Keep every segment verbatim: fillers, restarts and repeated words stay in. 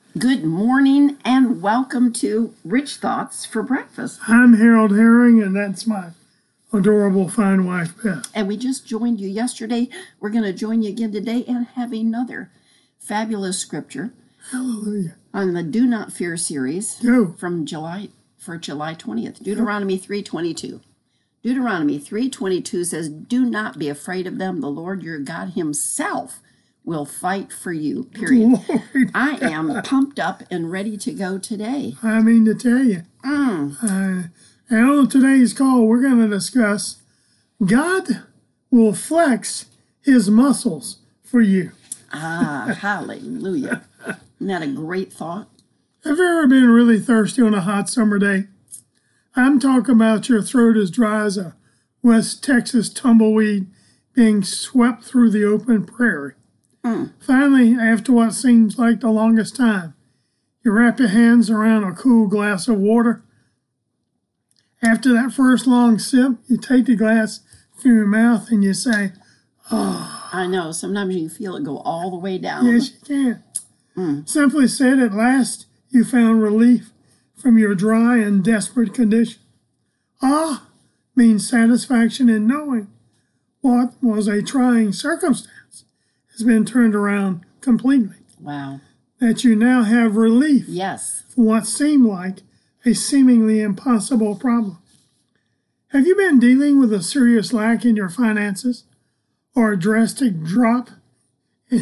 Good morning and welcome to Rich Thoughts for Breakfast. I'm Harold Herring, and that's my adorable fine wife, Beth. And we just joined you yesterday. We're going to join you again today and have another fabulous scripture. Hallelujah. On the Do Not Fear series Go. from July for July twentieth. Deuteronomy three twenty-two. Deuteronomy three twenty-two says, "Do not be afraid of them. The Lord your God himself will fight for you," period. Lord. I am pumped up and ready to go today. I mean to tell you. Mm. Uh, and on today's call, we're going to discuss God will flex his muscles for you. Ah, hallelujah. Isn't that a great thought? Have you ever been really thirsty on a hot summer day? I'm talking about your throat as dry as a West Texas tumbleweed being swept through the open prairie. Mm. Finally, after what seems like the longest time, you wrap your hands around a cool glass of water. After that first long sip, you take the glass from your mouth and you say, "Oh." I know. Sometimes you can feel it go all the way down. Yes, you can. Mm. Simply said, at last you found relief from your dry and desperate condition. Ah means satisfaction in knowing what was a trying circumstance has been turned around completely. Wow. That you now have relief Yes. from what seemed like a seemingly impossible problem. Have you been dealing with a serious lack in your finances or a drastic drop in,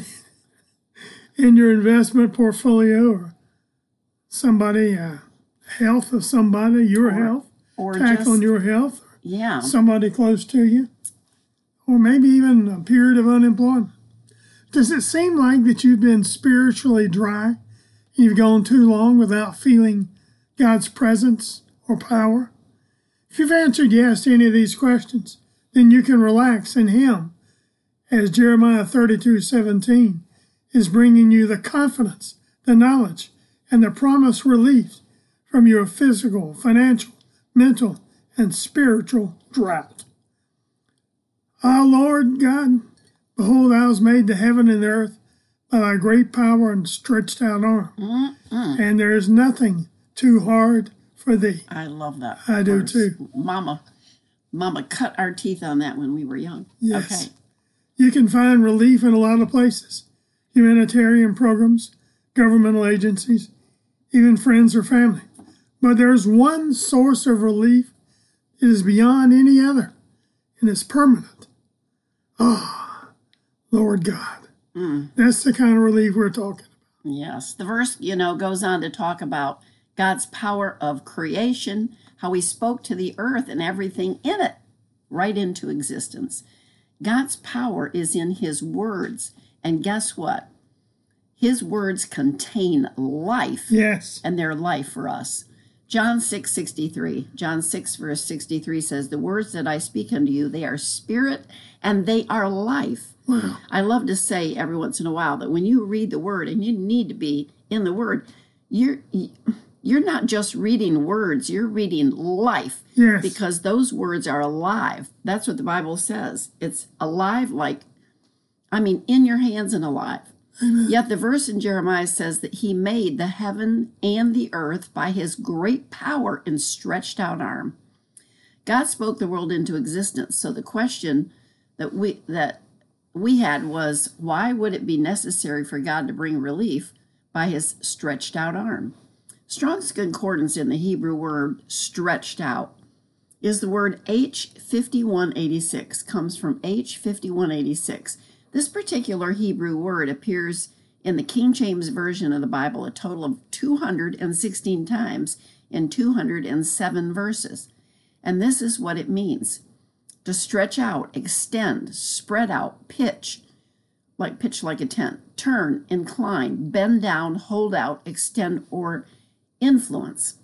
in your investment portfolio, or somebody, uh, health of somebody, your or, health, or tackling just, your health, or yeah. somebody close to you, or maybe even a period of unemployment? Does it seem like that you've been spiritually dry? You've gone too long without feeling God's presence or power? If you've answered yes to any of these questions, then you can relax in Him, as Jeremiah thirty-two seventeen is bringing you the confidence, the knowledge, and the promised relief from your physical, financial, mental, and spiritual drought. Ah, Lord God, behold, thou hast made the heaven and the earth by thy great power and stretched out arm, Mm-mm. and there is nothing too hard for thee. I love that. I do verse. too. Mama, Mama cut our teeth on that when we were young. Yes. Okay. You can find relief in a lot of places. Humanitarian programs, governmental agencies, even friends or family. But there's one source of relief that is beyond any other, and it's permanent. Ah, Lord God. Mm. That's the kind of relief we're talking about. Yes. The verse, you know, goes on to talk about God's power of creation, how he spoke to the earth and everything in it right into existence. God's power is in his words. And guess what? His words contain life. Yes. And they're life for us. John six sixty-three. John six verse sixty-three says, "The words that I speak unto you, they are spirit and they are life." Wow. I love to say every once in a while that when you read the word, and you need to be in the word, you're you're not just reading words, you're reading life. Yes. Because those words are alive. That's what the Bible says. It's alive, like, I mean, in your hands and alive. Amen. Yet the verse in Jeremiah says that he made the heaven and the earth by his great power and stretched out arm. God spoke the world into existence. So the question that we that we had was, why would it be necessary for God to bring relief by his stretched out arm? Strong's Concordance in the Hebrew word stretched out is the word H fifty-one eighty-six, comes from H fifty-one eighty-six. This particular Hebrew word appears in the King James Version of the Bible a total of two hundred sixteen times in two hundred seven verses. And this is what it means: to stretch out, extend, spread out, pitch, like pitch like a tent, turn, incline, bend down, hold out, extend, or influence.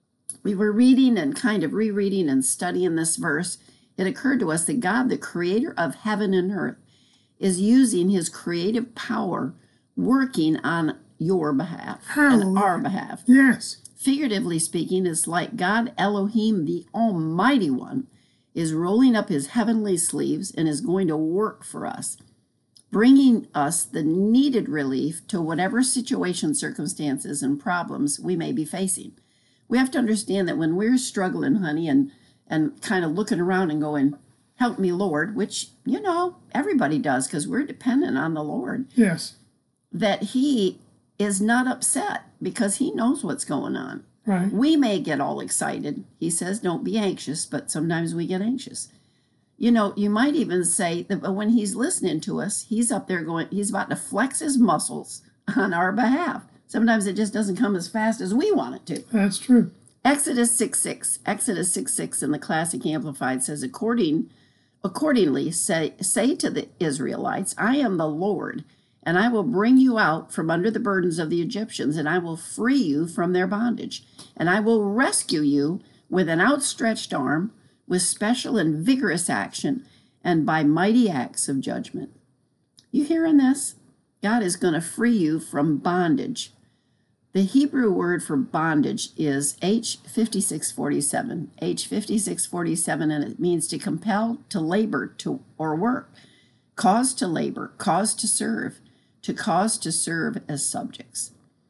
We were reading and kind of rereading and studying this verse. It occurred to us that God, the creator of heaven and earth, is using his creative power working on your behalf Hallelujah. and our behalf. Yes. Figuratively speaking, it's like God Elohim, the Almighty One, is rolling up his heavenly sleeves and is going to work for us. bringing us the needed relief to whatever situation, circumstances, and problems we may be facing. We have to understand that when we're struggling, honey, and, and kind of looking around and going, help me, Lord, which, you know, everybody does because we're dependent on the Lord. Yes. That he is not upset because he knows what's going on. Right. We may get all excited. He says, don't be anxious, but sometimes we get anxious. You know, you might even say that when he's listening to us, he's up there going, he's about to flex his muscles on our behalf. Sometimes it just doesn't come as fast as we want it to. That's true. Exodus six six. Exodus six six in the Classic Amplified says, According, accordingly, say, say to the Israelites, I am the Lord, and I will bring you out from under the burdens of the Egyptians, and I will free you from their bondage, and I will rescue you with an outstretched arm, with special and vigorous action, and by mighty acts of judgment. You hearing this? God is going to free you from bondage. The Hebrew word for bondage is H fifty-six forty-seven. H fifty-six forty-seven, and it means to compel, to labor, to or work, cause to labor, cause to serve, to cause to serve as subjects.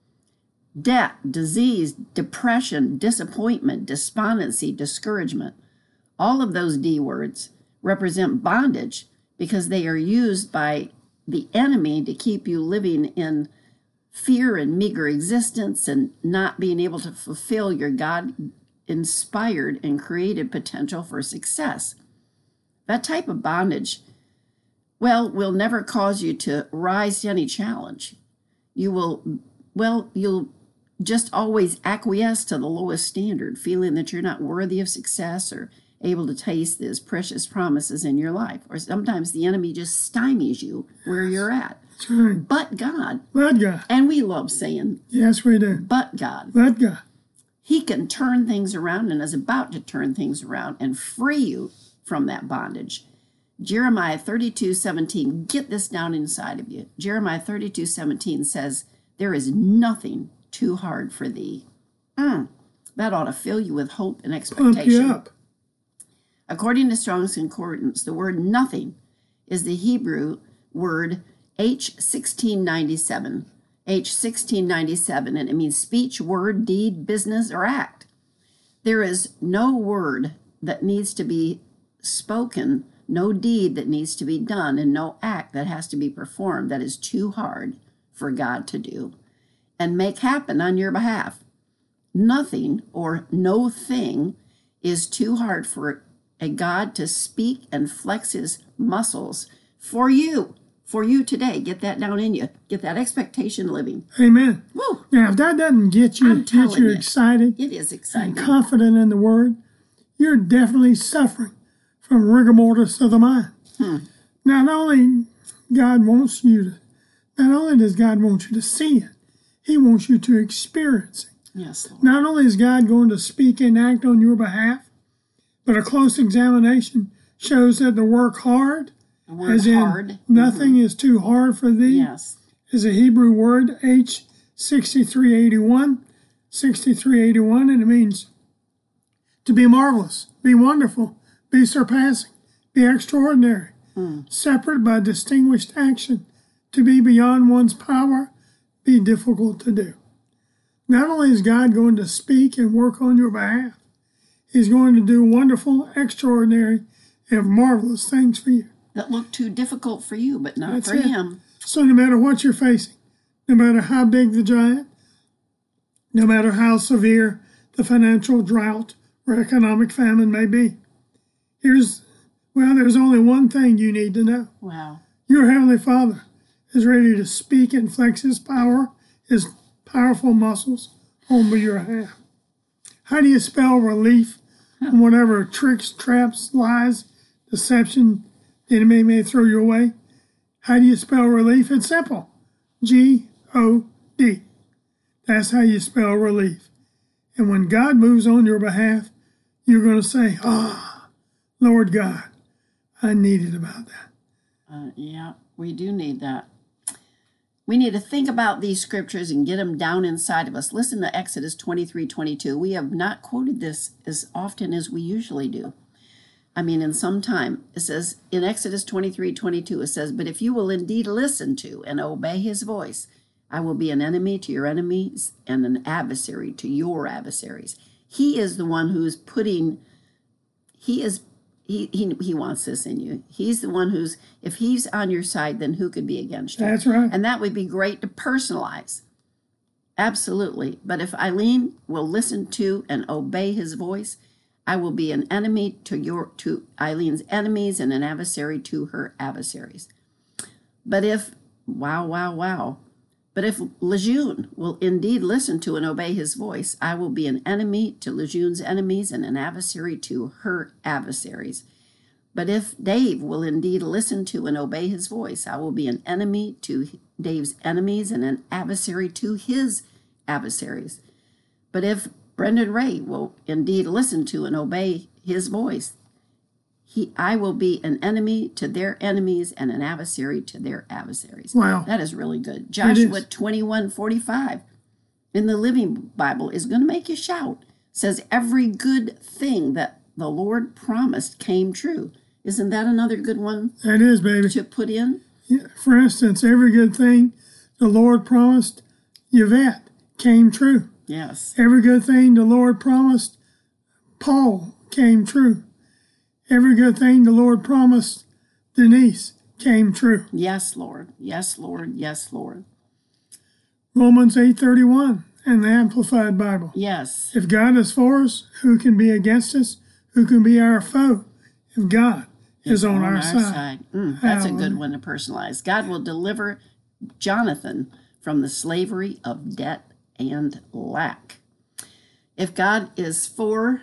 Debt, disease, depression, disappointment, despondency, discouragement. All of those D words represent bondage because they are used by the enemy to keep you living in fear and meager existence and not being able to fulfill your God-inspired and created potential for success. That type of bondage, well, will never cause you to rise to any challenge. You will, well, you'll just always acquiesce to the lowest standard, feeling that you're not worthy of success or able to taste his precious promises in your life. Or sometimes the enemy just stymies you where you're at. That's right. But God. But God. And we love saying, yes, we do. But God. But God. He can turn things around and is about to turn things around and free you from that bondage. Jeremiah thirty-two seventeen, get this down inside of you. Jeremiah thirty-two seventeen says, there is nothing too hard for thee. Mm, that ought to fill you with hope and expectation. Pump you up. According to Strong's Concordance, the word nothing is the Hebrew word H sixteen ninety-seven. H sixteen ninety-seven, and it means speech, word, deed, business, or act. There is no word that needs to be spoken, no deed that needs to be done, and no act that has to be performed that is too hard for God to do and make happen on your behalf. Nothing or no thing is too hard for a God to speak and flex his muscles for you, for you today. Get that down in you. Get that expectation living. Amen. Woo. Now, if that doesn't get you, I'm get you telling you, excited it is exciting. and confident in the Word, you're definitely suffering from rigor mortis of the mind. Hmm. Not only God wants you to, not only does God want you to see it, he wants you to experience it. Yes, Lord. Not only is God going to speak and act on your behalf, but a close examination shows that the work hard, The word as in hard. nothing Mhm. is too hard for thee, Yes. is a Hebrew word, H sixty-three eighty-one, sixty-three eighty-one, and it means to be marvelous, be wonderful, be surpassing, be extraordinary, Mm. separate by distinguished action, to be beyond one's power, be difficult to do. Not only is God going to speak and work on your behalf, he's going to do wonderful, extraordinary, and marvelous things for you. That look too difficult for you, but not That's for it. him. So no matter what you're facing, no matter how big the giant, no matter how severe the financial drought or economic famine may be, here's, well, there's only one thing you need to know. Wow. Your Heavenly Father is ready to speak and flex his power, his powerful muscles on your behalf. How do you spell relief on whatever tricks, traps, lies, deception the enemy may throw your way? How do you spell relief? It's simple. G O D. That's how you spell relief. And when God moves on your behalf, you're going to say, ah, Lord God, I needed about that. Uh, yeah, we do need that. We need to think about these scriptures and get them down inside of us. Listen to Exodus twenty-three twenty-two. We have not quoted this as often as we usually do. I mean, in some time. It says in Exodus twenty-three twenty-two, it says, but if you will indeed listen to and obey his voice, I will be an enemy to your enemies and an adversary to your adversaries. He is the one who's putting, he is, he, he, he wants this in you. He's the one who's, if he's on your side, then who could be against you? That's right. And that would be great to personalize. Absolutely. But if Eileen will listen to and obey his voice, I will be an enemy to your to Eileen's enemies and an adversary to her adversaries. But if, wow, wow, wow. But if Lejeune will indeed listen to and obey his voice, I will be an enemy to Lejeune's enemies and an adversary to her adversaries. But if Dave will indeed listen to and obey his voice, I will be an enemy to Dave's enemies and an adversary to his adversaries. But if Brendan Ray will indeed listen to and obey his voice, he, I will be an enemy to their enemies and an adversary to their adversaries. Wow. That is really good. Joshua twenty-one forty-five in the Living Bible is going to make you shout. Says, every good thing that the Lord promised came true. Isn't that another good one That is, baby. to put in? Yeah. For instance, every good thing the Lord promised Yvette came true. Yes. Every good thing the Lord promised Paul came true. Every good thing the Lord promised Denise came true. Yes, Lord. Yes, Lord. Yes, Lord. Romans eight thirty-one and the Amplified Bible. Yes. If God is for us, who can be against us? Who can be our foe? If God is on, our, side. Mm, that's a good Hallelujah. one to personalize. God will deliver Jonathan from the slavery of debt and lack. If God is for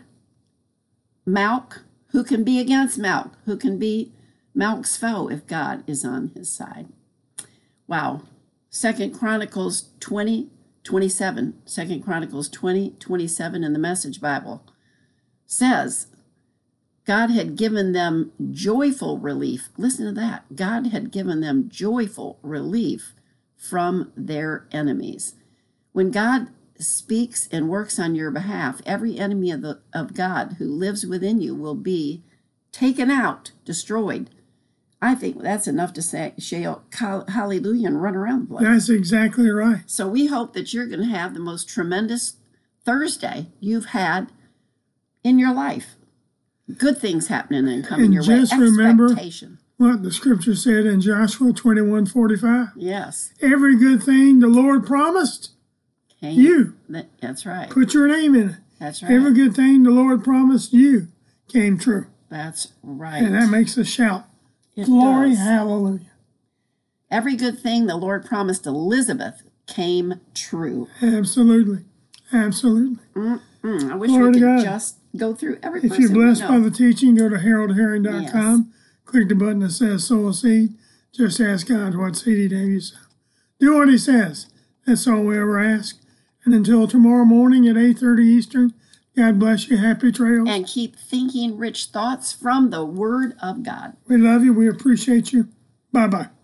Malk, who can be against Malk? Who can be Malk's foe if God is on his side? Wow. Second Chronicles twenty twenty-seven. Second Chronicles twenty twenty-seven in the Message Bible says, God had given them joyful relief. Listen to that. God had given them joyful relief from their enemies. When God speaks and works on your behalf, every enemy of, the, of God who lives within you will be taken out, destroyed. I think that's enough to say, shout hallelujah and run around the place. That's exactly right. So we hope that you're going to have the most tremendous Thursday you've had in your life. Good things happening and coming And your just way. remember Expectation. what the scripture said in Joshua twenty-one forty-five. Yes. Every good thing the Lord promised Hey, you. that- That's right. Put your name in it. That's right. Every good thing the Lord promised you came true. That's right. And that makes us shout, It glory, does. hallelujah. Every good thing the Lord promised Elizabeth came true. Absolutely. Absolutely. Mm, I wish Glory we to could God. just go through every If person you're we blessed know. by the teaching, go to harold herring dot com. Click the button that says sow a seed. Just ask God what seed he gave you. Sow. Do what he says. That's all we ever ask. And until tomorrow morning at eight thirty Eastern, God bless you. Happy trails. And keep thinking rich thoughts from the Word of God. We love you. We appreciate you. Bye-bye.